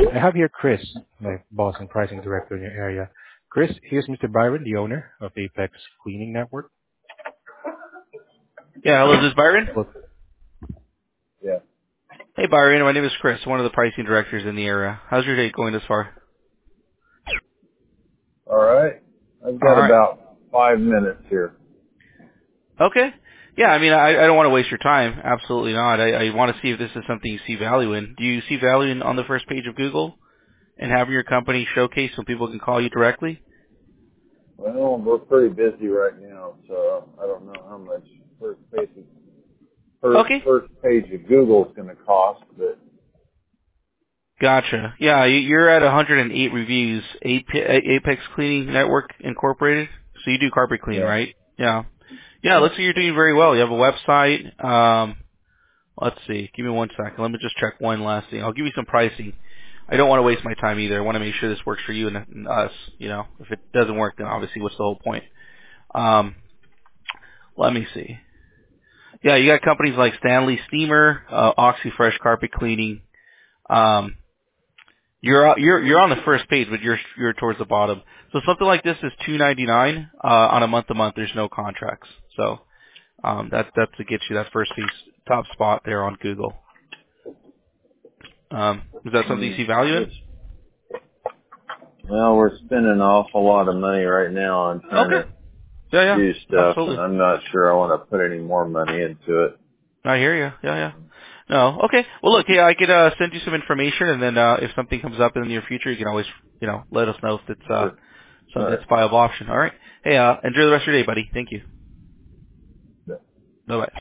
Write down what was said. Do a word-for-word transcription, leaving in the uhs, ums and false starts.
I have here Chris, my boss and pricing director in your area. Chris, here's Mister Byron, the owner of Apex Cleaning Network. Yeah, hello, this is Byron. Well, Yeah. Hey, Byron. My name is Chris, one of the pricing directors in the area. How's your day going this far? All right. I've All got right. about five minutes here. Okay. Yeah, I mean, I, I don't want to waste your time. Absolutely not. I, I want to see if this is something you see value in. Do you see value in on the first page of Google and having your company showcased so people can call you directly? Well, we're pretty busy right now, so I don't know how much first page first, Okay. first page of Google is going to cost, but Gotcha. Yeah, you- you're at one hundred eight reviews, Apex Cleaning Network Incorporated. So you do carpet cleaning, yeah, right? Yeah. Yeah, it yeah. looks like you're doing very well. You have a website. Um, let's see. Give me one second. Let me just check one last thing. I'll give you some pricing. I don't want to waste my time either. I want to make sure this works for you and, and us. You know, if it doesn't work, then obviously what's the whole point? Um, let me see. Yeah, you got companies like Stanley Steamer, uh, OxyFresh Carpet Cleaning. Um, you're you're you're on the first page, but you're you're towards the bottom. So something like this is two ninety nine uh, on a month to month. There's no contracts, so um, that that's to get you that first piece top spot there on Google. Um, is that something you Hmm. see value in? It's, well, we're spending an awful lot of money right now on trying Okay. to Yeah, yeah, do stuff, and absolutely. I'm not sure I want to put any more money into it. I hear you. Yeah, yeah. No, okay. Well, look, yeah, I could uh, send you some information, and then uh, if something comes up in the near future, you can always, you know, let us know if it's uh, Sure. All something right. that's a viable option. All right. Hey, uh, enjoy the rest of your day, buddy. Thank you. Yeah. Bye bye.